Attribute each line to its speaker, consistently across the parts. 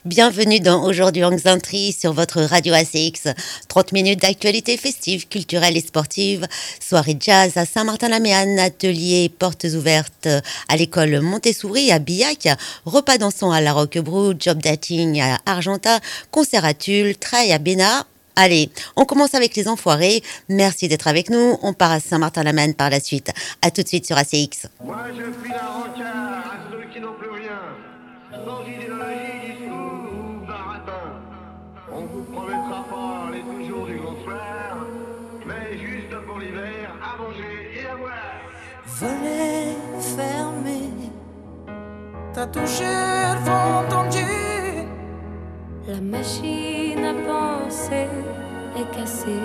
Speaker 1: Bienvenue dans Aujourd'hui en Xantrie sur votre radio ACX. 30 minutes d'actualité festive, culturelle et sportive. Soirée jazz à Saint-Martin-la-Méanne, atelier portes ouvertes à l'école Montessori à Billac, repas dansant à la Roquebrou, job dating à Argentat, concert à Tulle, trail à Bénard. Allez, on commence avec les enfoirés. Merci d'être avec nous. On part à Saint-Martin-la-Méanne par la suite. À tout de suite sur ACX.
Speaker 2: Moi je suis la rancard à ceux qui n'ont plus rien. Sans idéologie, discours ou baratin. On vous promettra pas les toujours du grand soir, mais juste pour l'hiver, à manger et à boire.
Speaker 3: Volet fermé, t'as touché le fond ton jean.
Speaker 4: La machine à penser est cassée.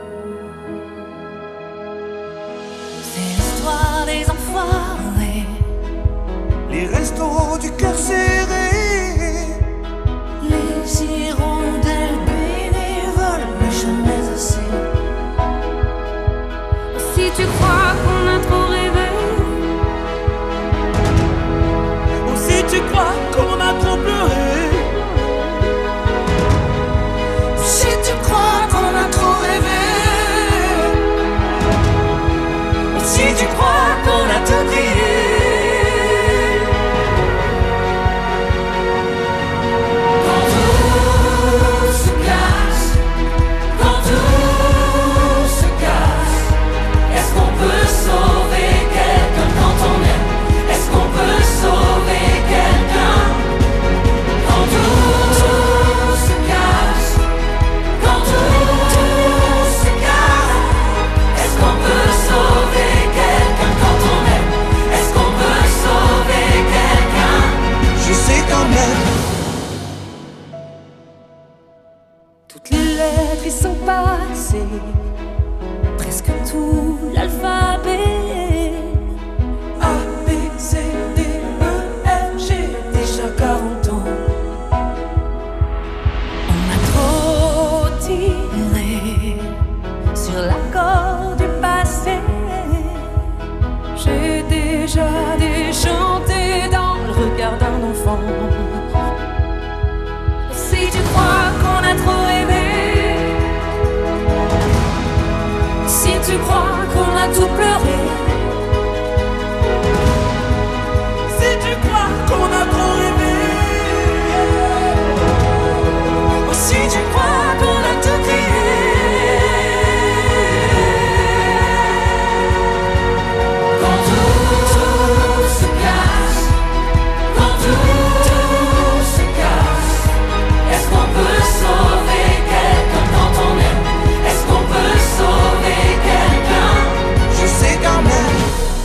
Speaker 3: C'est l'histoire des enfoirés, les restos du cœur serré, les hirondelles bénévoles, mais jamais assez.
Speaker 4: Si tu crois qu'on a trop rêvé,
Speaker 3: ou si tu crois qu'on a trop pleuré, si tu crois qu'on a trop rêvé, ou si tu crois qu'on a tout crié.
Speaker 4: toutes les lettres y sont passées, presque tout l'alphabet.
Speaker 3: A, B, C, D, E, F, G, déjà 40 ans.
Speaker 4: On a trop tiré sur l'accord du passé.
Speaker 3: J'ai déjà déchanté dans le regard d'un enfant.
Speaker 4: Si tu crois qu'on a trop aimé,
Speaker 3: Si tu crois qu'on a tout pleuré, si tu crois qu'on a trop rêvé, ou si tu crois qu'on a tout crié. Quand tout se casse, quand tout se casse, est-ce qu'on peut sauver quelqu'un quand on aime? Est-ce qu'on peut sauver quelqu'un? Je sais quand même.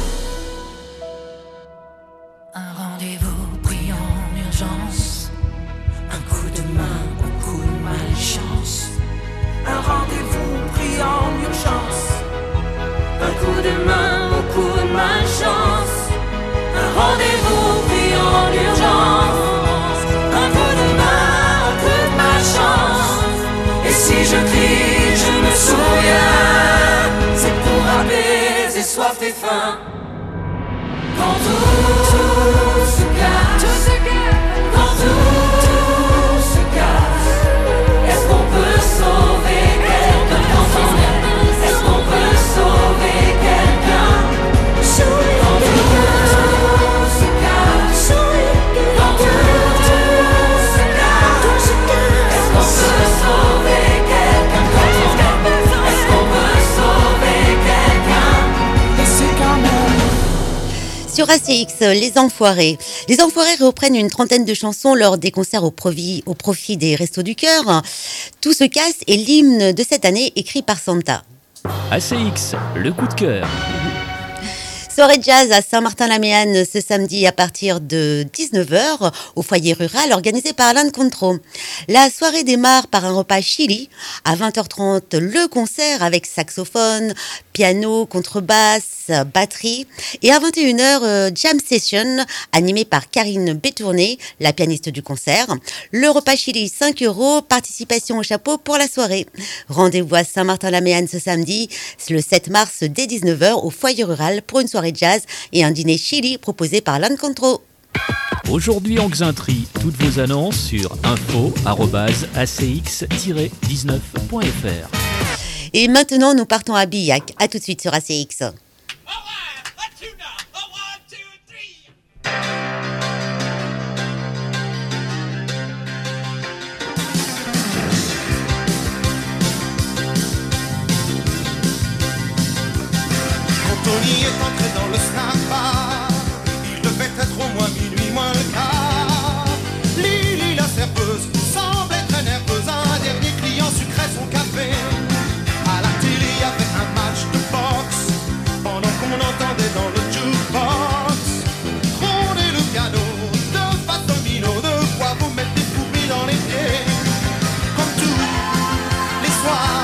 Speaker 3: Un rendez-vous pris en urgence, un coup de main au coup de malchance. Un rendez-vous pris en urgence, un coup de main au coup de malchance. Un rendez-vous pris en urgence, un coup de main au coup de malchance. Et si je crie, je me souviens, c'est pour apaiser soif et faim. Quand tout se casse, quand tout se casse, est-ce qu'on peut sauver quelqu'un quand on aime? Est-ce qu'on peut sauver quelqu'un? Quand tout se casse, quand tout se casse, est-ce qu'on peut sauver quelqu'un quand on aime? Est-ce qu'on peut sauver quelqu'un? Et c'est quand même.
Speaker 1: Sur ACX, les enfoirés. Les enfoirés reprennent une trentaine de chansons lors des concerts au profit des Restos du Cœur. Tout se casse est l'hymne de cette année écrit par Santa.
Speaker 5: ACX, le coup de cœur.
Speaker 1: Soirée jazz à Saint-Martin-la-Méanne ce samedi à partir de 19h au foyer rural organisé par Alain Contreau. La soirée démarre par un repas chili. À 20h30, le concert avec saxophone, piano, contrebasse, batterie. Et à 21h, jam session animée par Karine Bétourné, la pianiste du concert. Le repas chili 5 €, participation au chapeau pour la soirée. Rendez-vous à Saint-Martin-la-Méanne ce samedi, le 7 mars dès 19h au foyer rural pour une soirée jazz et un dîner chili proposé par L'Encontro.
Speaker 5: Aujourd'hui en Xainterie, toutes vos annonces sur info@acx-19.fr.
Speaker 1: Et maintenant, nous partons à Billac. À tout de suite sur ACX.
Speaker 6: Tony est entré dans le snack bar. Il devait être au moins minuit moins le quart. Lily la serveuse semblait très nerveuse. Un dernier client sucrait son café. À la télé il y avait un match de boxe pendant qu'on entendait dans le jukebox trôner le piano de Fat Domino. De quoi vous mettre des poupées dans les pieds. Comme tous les soirs.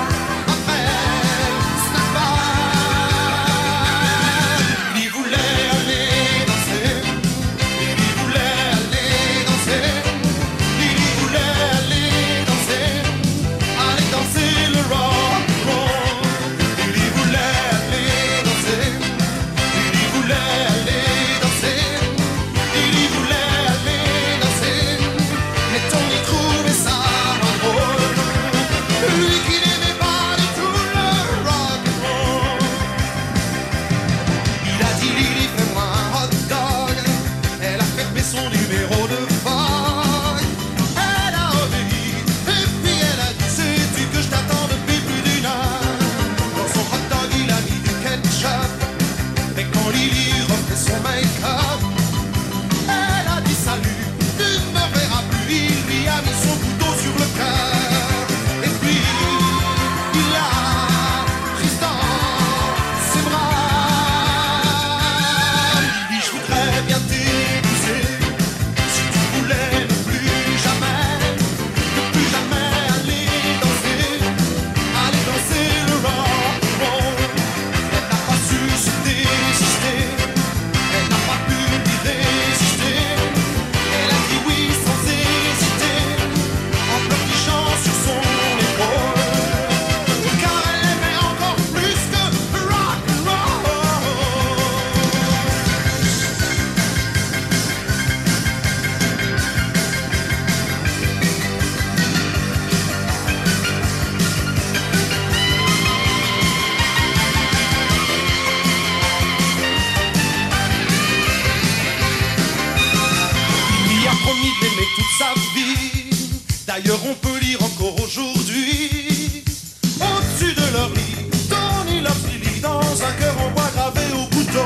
Speaker 6: D'ailleurs on peut lire encore aujourd'hui au-dessus de leur lit Tony Love Lily dans un cœur en bois gravé au couteau.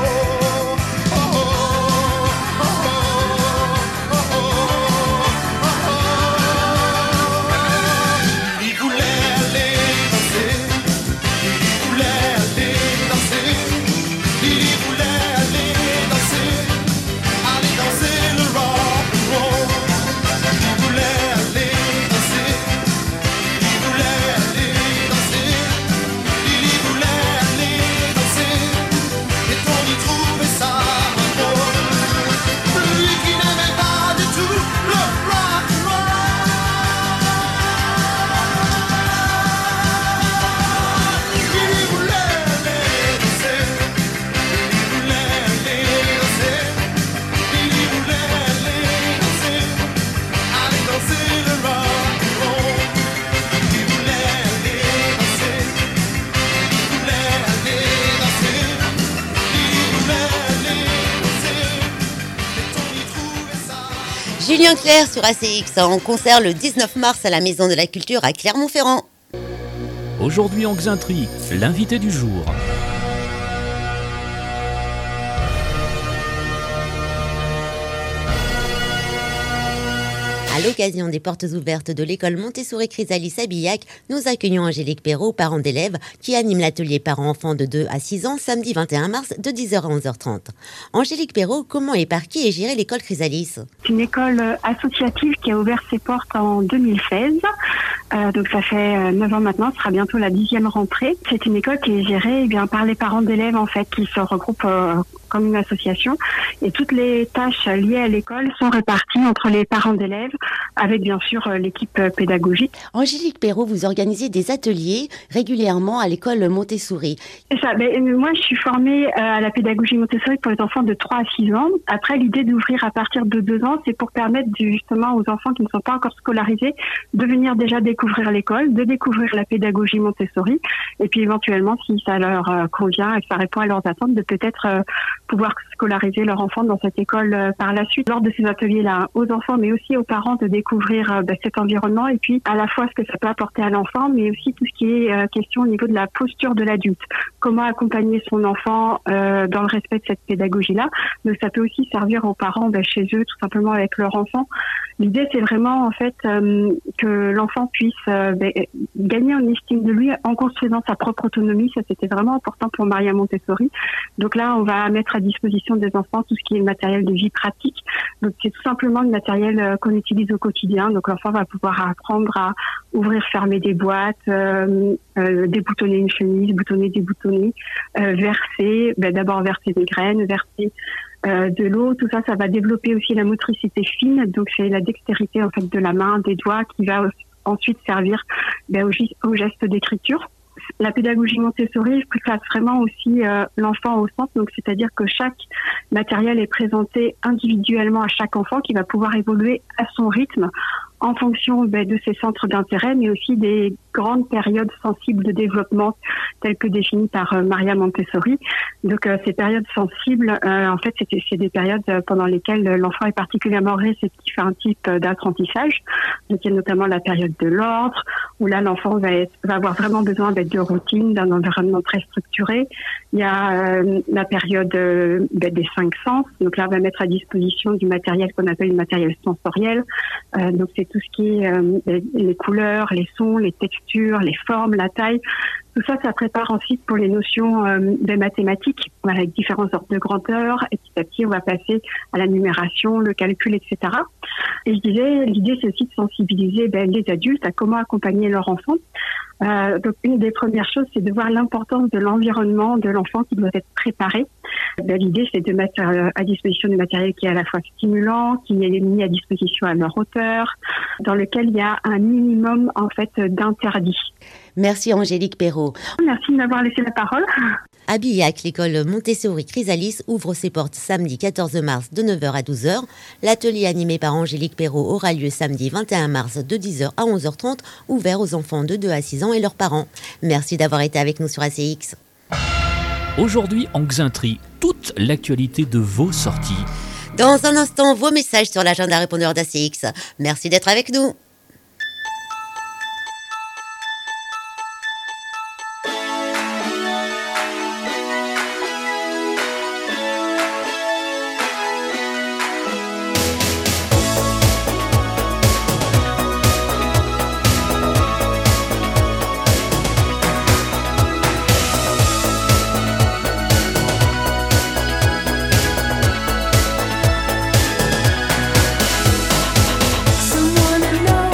Speaker 6: Oh, oh, oh, oh, oh, oh, oh, oh. Il voulait aller danser, il voulait aller danser, il voulait aller danser le rock and roll. Il voulait aller
Speaker 1: Julien Clerc sur ACX en concert le 19 mars à la Maison de la Culture à Clermont-Ferrand.
Speaker 5: Aujourd'hui en Xainterie, l'invité du jour.
Speaker 1: À l'occasion des portes ouvertes de l'école Montessori Chrysalis à Billac, nous accueillons Angélique Perrault, parent d'élèves, qui anime l'atelier parents-enfants de 2 à 6 ans, samedi 21 mars, de 10h à 11h30. Angélique Perrault, comment et par qui est gérée l'école Chrysalis ?
Speaker 7: C'est une école associative qui a ouvert ses portes en 2016. Donc ça fait 9 ans maintenant, ce sera bientôt la 10e rentrée. C'est une école qui est gérée par les parents d'élèves en fait, qui se regroupent comme une association. Et toutes les tâches liées à l'école sont réparties entre les parents d'élèves, avec bien sûr l'équipe pédagogique.
Speaker 1: Angélique Perrault, vous organisez des ateliers régulièrement à l'école Montessori.
Speaker 7: C'est ça. Moi, je suis formée à la pédagogie Montessori pour les enfants de 3 à 6 ans. Après, l'idée d'ouvrir à partir de 2 ans, c'est pour permettre justement aux enfants qui ne sont pas encore scolarisés de venir déjà découvrir l'école, de découvrir la pédagogie Montessori, et puis éventuellement, si ça leur convient et que ça répond à leurs attentes, de peut-être pouvoir scolariser leur enfant dans cette école par la suite. Lors de ces ateliers-là, aux enfants, mais aussi aux parents de découvrir cet environnement, et puis à la fois ce que ça peut apporter à l'enfant, mais aussi tout ce qui est question au niveau de la posture de l'adulte. Comment accompagner son enfant dans le respect de cette pédagogie-là. Donc ça peut aussi servir aux parents chez eux, tout simplement avec leur enfant. L'idée, c'est vraiment en fait que l'enfant puisse gagner en estime de lui en construisant sa propre autonomie. Ça, c'était vraiment important pour Maria Montessori. Donc là, on va mettre à disposition des enfants tout ce qui est matériel de vie pratique. Donc c'est tout simplement le matériel qu'on utilise au quotidien. Donc l'enfant va pouvoir apprendre à ouvrir, fermer des boîtes, déboutonner une chemise, boutonner, déboutonner, verser, d'abord verser des graines, verser de l'eau. Tout ça, ça va développer aussi la motricité fine. Donc c'est la dextérité en fait de la main, des doigts, qui va ensuite servir au geste d'écriture. La pédagogie Montessori place vraiment aussi l'enfant au centre, donc c'est-à-dire que chaque matériel est présenté individuellement à chaque enfant, qui va pouvoir évoluer à son rythme en fonction de ses centres d'intérêt, mais aussi des grandes périodes sensibles de développement telles que définies par Maria Montessori. Donc ces périodes sensibles, en fait, c'est des périodes pendant lesquelles l'enfant est particulièrement réceptif à un type d'apprentissage. Donc il y a notamment la période de l'ordre, où là l'enfant va avoir vraiment besoin de routine, d'un environnement très structuré. Il y a la période des 5 sens. Donc là, on va mettre à disposition du matériel qu'on appelle le matériel sensoriel. Donc c'est tout ce qui est les couleurs, les sons, les textures, les formes, la taille. Tout ça, ça prépare ensuite pour les notions des mathématiques, avec différents ordres de grandeur. Et petit à petit, on va passer à la numération, le calcul, etc. Et je disais, l'idée, c'est aussi de sensibiliser les adultes à comment accompagner leur enfant. Donc, une des premières choses, c'est de voir l'importance de l'environnement de l'enfant qui doit être préparé. L'idée, c'est de mettre à disposition du matériel qui est à la fois stimulant, qui est mis à disposition à leur hauteur, dans lequel il y a un minimum, en fait, d'interdits.
Speaker 1: Merci Angélique Perrault.
Speaker 7: Merci de m'avoir laissé la parole.
Speaker 1: À Billac, l'école Montessori Chrysalis ouvre ses portes samedi 14 mars de 9h à 12h. L'atelier animé par Angélique Perrault aura lieu samedi 21 mars de 10h à 11h30, ouvert aux enfants de 2 à 6 ans et leurs parents. Merci d'avoir été avec nous sur ACX.
Speaker 5: Aujourd'hui en Xintri, toute l'actualité de vos sorties.
Speaker 1: Dans un instant, vos messages sur l'agenda répondeur d'ACX. Merci d'être avec nous.
Speaker 4: Someone who knows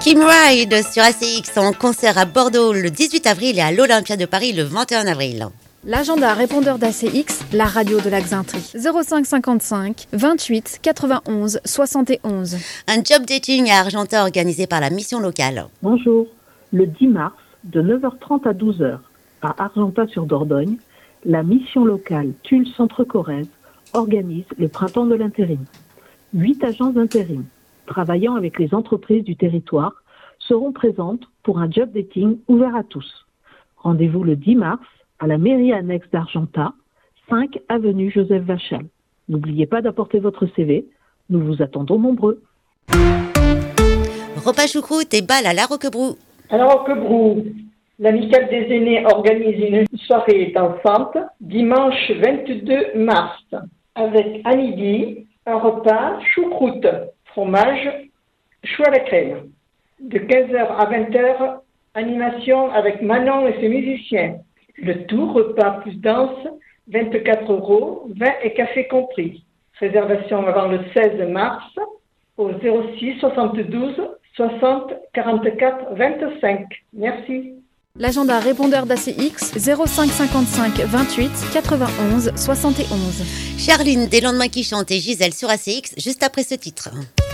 Speaker 1: Kim Wilde sur ACX en concert à Bordeaux le 18 avril et à l'Olympia de Paris le 21 avril.
Speaker 8: L'agenda répondeur d'ACX, la radio de la Xintrie. 05 55 28 91 71.
Speaker 1: Un job dating à Argentat organisé par la mission locale.
Speaker 9: Bonjour. Le 10 mars, de 9h30 à 12h, à Argentat-sur-Dordogne, la mission locale Tulle Centre-Corrèze organise le printemps de l'intérim. 8 agences d'intérim, travaillant avec les entreprises du territoire, seront présentes pour un job dating ouvert à tous. Rendez-vous le 10 mars à la mairie annexe d'Argentat, 5 avenue Joseph Vachal. N'oubliez pas d'apporter votre CV, nous vous attendons nombreux.
Speaker 1: Repas choucroute et bal à la Roquebrou.
Speaker 10: À la Roquebrou, l'Amicale des aînés organise une soirée dansante dimanche 22 mars avec à midi un repas choucroute, fromage, chou à la crème. De 15h à 20h, animation avec Manon et ses musiciens. Le tout repas plus danse, 24 €, vin et café compris. Réservation avant le 16 mars au 06 72 60 44 25. Merci.
Speaker 8: L'agenda répondeur d'ACX 05 55 28 91 71.
Speaker 1: Charline des Lendemains qui chantent et Gisèle sur ACX juste après ce titre.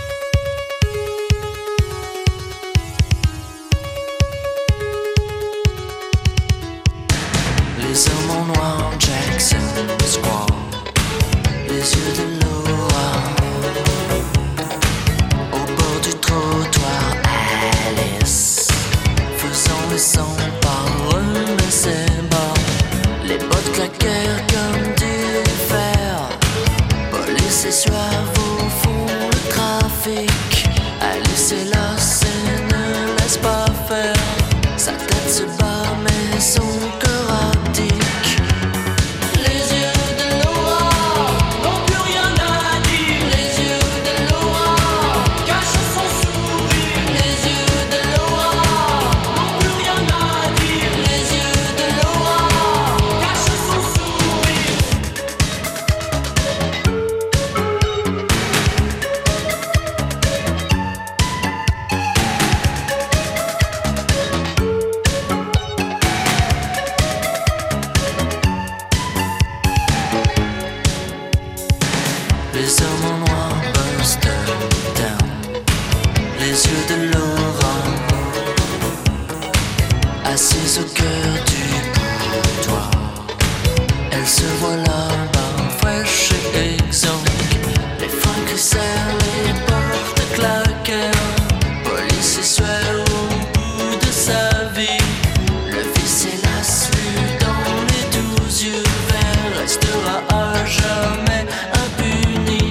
Speaker 3: Les hommes en noir, Jackson Squall, les yeux de Laura, au bord du trottoir, Alice, faisant le sang par mais c'est bas, les bottes claquèrent comme du fer, police et suave au fond le trafic, Alice est là, ne laisse pas faire, sa tête se bat mais son cœur abdique. Les yeux de Laura n'ont plus rien à dire. Les yeux de Laura cachent son sourire. Les yeux de Laura n'ont plus rien à dire. Les yeux de Laura cachent son sourire. Les hommes en noir burst down. Les yeux de Laura, assise au cœur du boudoir. Elle se voit là-bas, fraîche et exsangue. Les fringues qui serrent, les portes claquèrent. Police et sueur au bout de sa vie. Le vice et la suie dans les 12 yeux verts restera à jamais impuni.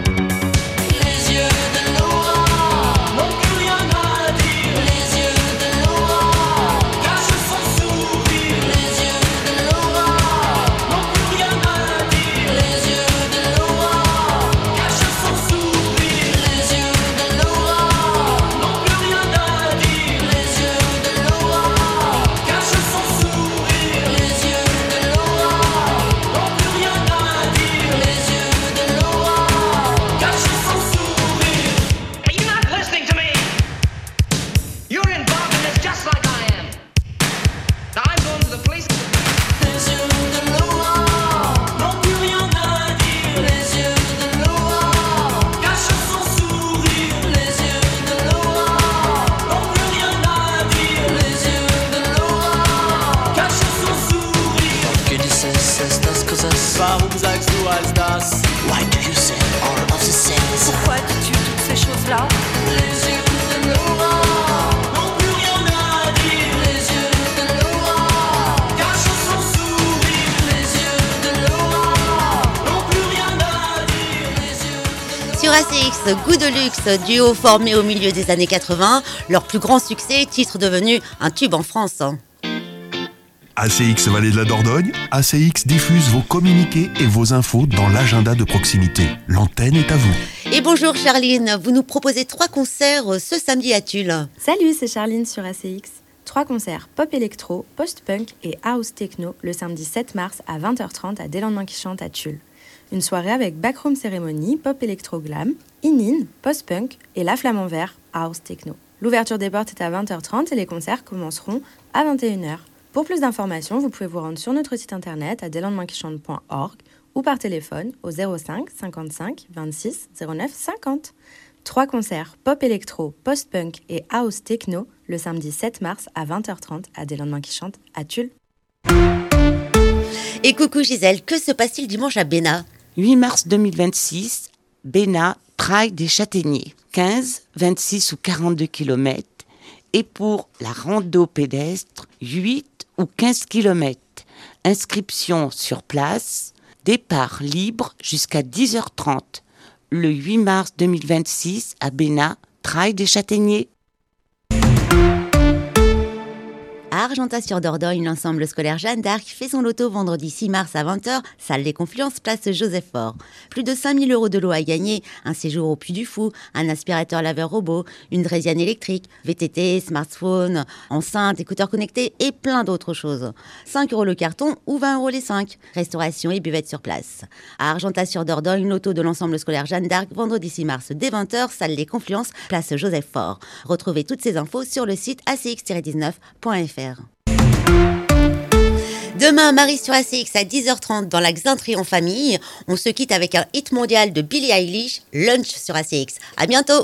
Speaker 3: Les yeux de Laura n'ont plus rien à dire. Les yeux de Laura cachent son sourire. Les yeux de Laura n'ont plus rien à dire. Les yeux de Laura cachent son sourire. Les yeux de Laura n'ont plus rien à dire. Les yeux de Laura cachent son sourire. Les yeux de Laura n'ont plus rien à dire. Les yeux de Laura cachent son sourire.
Speaker 11: Are you not listening to me? You're involved in this just like I am. Now I'm going to the police.
Speaker 3: Les yeux de Laura n'ont plus rien à dire. Les yeux de Laura cachent son sourire. Les yeux de Laura n'ont plus rien à dire. Les yeux de Laura cachent son sourire. ¿Qué dices estas cosas? Warum sagst du all das? Why do you say all of the things?
Speaker 4: Pourquoi dis-tu toutes ces choses-là?
Speaker 3: Les yeux de Laura n'ont plus rien à dire. Les yeux de Laura cachent son sourire. Les yeux de Laura n'ont plus rien à dire. Les yeux de
Speaker 1: Sur ACX, Goût de luxe, duo formé au milieu des années 80, leur plus grand succès, titre devenu un tube en France.
Speaker 12: ACX Vallée de la Dordogne, ACX diffuse vos communiqués et vos infos dans l'agenda de proximité. L'antenne est à vous.
Speaker 1: Et bonjour Charline, vous nous proposez 3 concerts ce samedi à Tulle.
Speaker 13: Salut, c'est Charline sur ACX. 3 concerts pop électro, post-punk et house techno le samedi 7 mars à 20h30 à Des Lendemains qui chantent à Tulle. Une soirée avec Backroom Ceremony, pop électro glam, In-In, post-punk et La Flamme en Vert, house techno. L'ouverture des portes est à 20h30 et les concerts commenceront à 21h. Pour plus d'informations, vous pouvez vous rendre sur notre site internet à deslendemayschantent.org ou par téléphone au 05 55 26 09 50. 3 concerts pop électro, post-punk et house techno le samedi 7 mars à 20h30 à Des Lendemains qui chantent à Tulle.
Speaker 1: Et coucou Gisèle, que se passe-t-il dimanche à Bénat ?
Speaker 14: 8 mars 2026, Bénat, Trail des Châtaigniers, 15, 26 ou 42 km. Et pour la rando pédestre, 8 ou 15 km. Inscription sur place, départ libre jusqu'à 10h30. Le 8 mars 2026 à Bénat, Trail des Châtaigniers.
Speaker 1: À Argentat-sur-Dordogne, l'ensemble scolaire Jeanne d'Arc fait son loto vendredi 6 mars à 20h, salle des Confluences, place Joseph Faure. Plus de 5 000 € de lot à gagner, un séjour au Puy du Fou, un aspirateur laveur robot, une draisienne électrique, VTT, smartphone, enceinte, écouteurs connectés et plein d'autres choses. 5 € le carton ou 20 € les 5. Restauration et buvette sur place. À Argentat-sur-Dordogne, loto de l'ensemble scolaire Jeanne d'Arc, vendredi 6 mars dès 20h, salle des Confluences, place Joseph Faure. Retrouvez toutes ces infos sur le site acx-19.fr. Demain, Marie sur ACX à 10h30 dans la Xainterie en famille. On se quitte avec un hit mondial de Billie Eilish, Lunch sur ACX. À bientôt.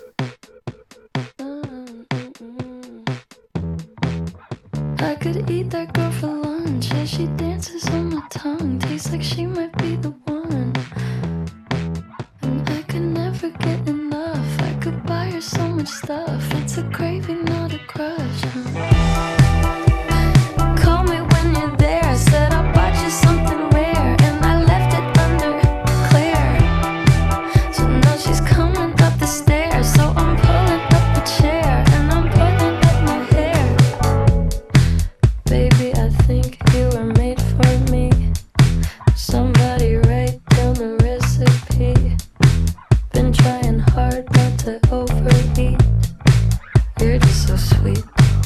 Speaker 4: I could eat that girl for lunch as she dances on my tongue. Tastes like she might be the one. And I could never get enough. I could buy her so much stuff. It's a craving, not a crush. Call me when you're there. I said I'll buy you something rare, and I left it under Claire. So now she's coming up the stairs. So I'm pulling up the chair and I'm pulling up my hair. Baby, I think you were made for me. Somebody write down the recipe. Been trying hard not to overeat. You're just so sweet.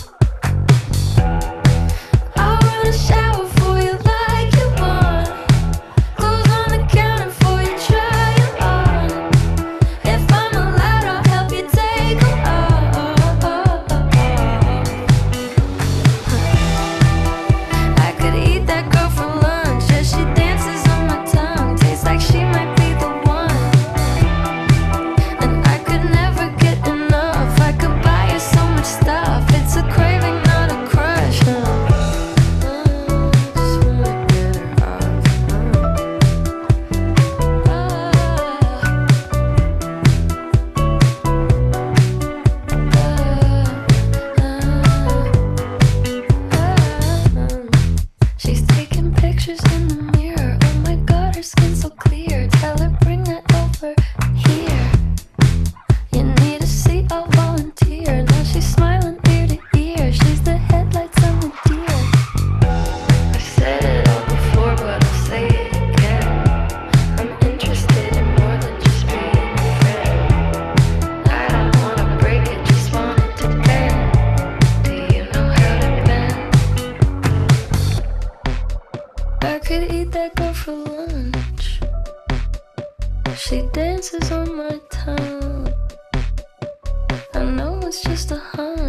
Speaker 4: I wanna shower for you like you want. Clothes on the counter for you, try it on. If I'm allowed, I'll help you take them off. I could eat that girl for lunch as she dances on my tongue. Tastes like she might be the one. And I could never get enough. I could buy her so much stuff. It's a craving, not a crush. Just wanna get her off. She's taking pictures in the mirror. Oh my god, her skin's so clear. Tell her bring that over here. You need a seat, I'll volunteer. Now she's smiling ear to ear. She's the headlights on the deer. I've said it all before, but I'll say it again. I'm interested in more than just being a friend. I don't wanna break it, just want it to bend. Do you know how to bend? I could eat that girl for lunch. She dances on my tongue. I know it's just a hunch.